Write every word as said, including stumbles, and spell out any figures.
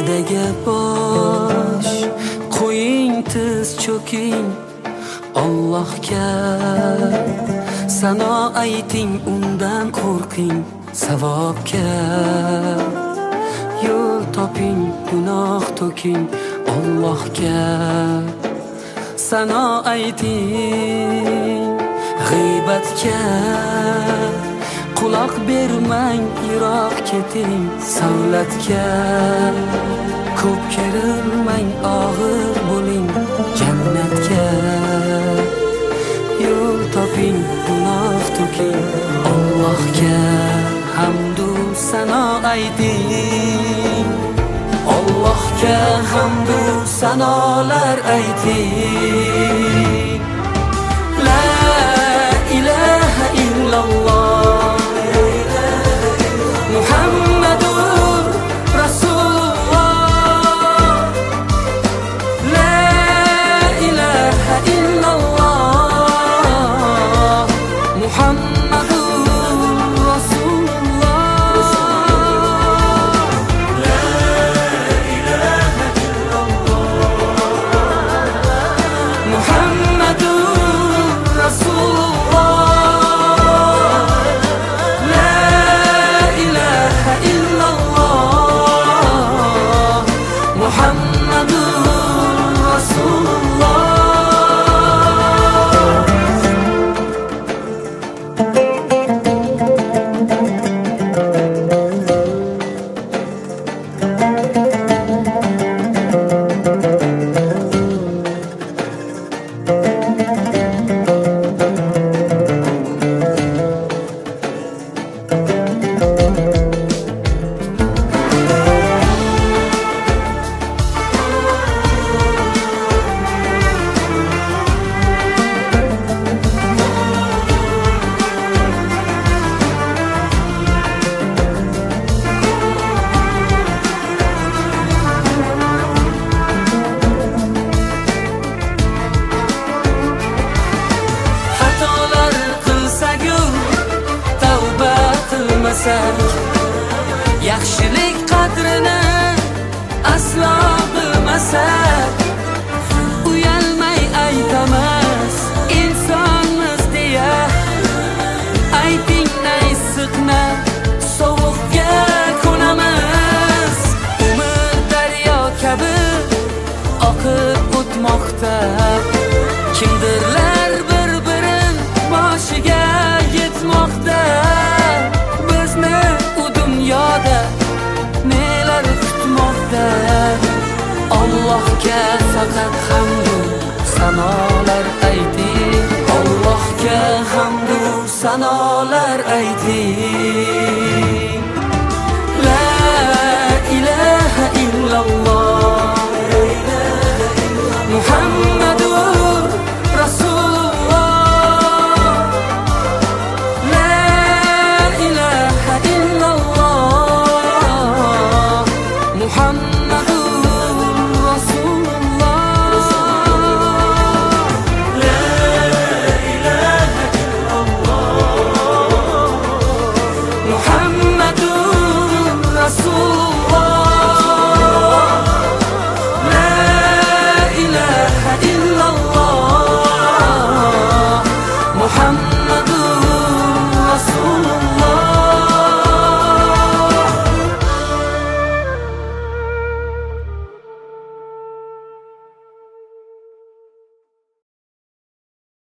Sajdaga bosh qo'ying, tiz cho'king Allohga, sano ayting, undan qo'rqing, savobga yo'l toping, gunoh to'king Allohga, sano ayting. G'iybatga quloq bermang, yiroq keting savlatga. Ko'p kerilmang, og'ir bo'ling jannatga. Yo'l toping, gunoh to'king Allohga, hamdu sano ayting. Allohga hamdu sanolar ayting. La ilaha illalloh Muhammadur Rasulullah. La ilaha illalloh Muhammadur Rasulullah. La ilaha illalloh Muhammadur Rasulullah. Yaxshilik qadrini aslo bilmasak, uyalmay aytamiz insonmiz deya. Ayting nay siqna sovuqga ko'namiz. Umr daryo kabi oqib o'tmoqda. Kimdirlar bir-birin boshiga yetmoqda. Bizni u dunyoda nelar kutmoqda. Allohga faqat hamdu sanolar ayting. Allohga hamdu sanolar ayting.